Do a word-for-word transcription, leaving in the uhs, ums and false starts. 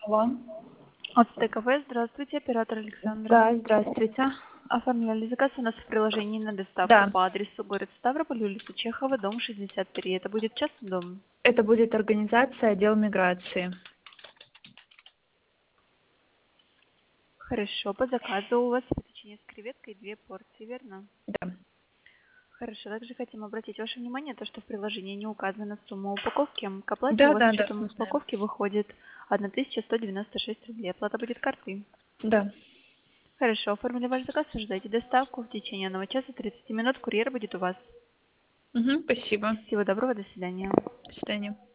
Алло. От ТКВ, здравствуйте, оператор Александра. Да, здравствуйте. Оформляли заказ у нас в приложении на доставку Да, по адресу город Ставрополь, улица Чехова, дом шестьдесят три. Это будет частный дом? это будет организация отдел миграции. Хорошо, по заказу у вас печенье с креветкой, две порции, верно? Да. Хорошо, также хотим обратить ваше внимание, то, что в приложении не указана сумма упаковки. К оплате у Да, вас с да, да, учетом мы знаем. упаковки выходит тысяча сто девяносто шесть рублей. Оплата будет картой? Да. Хорошо, оформили ваш заказ, ожидайте доставку. В течение одного часа тридцати минут курьер будет у вас. Угу, спасибо. Всего доброго, до свидания. До свидания.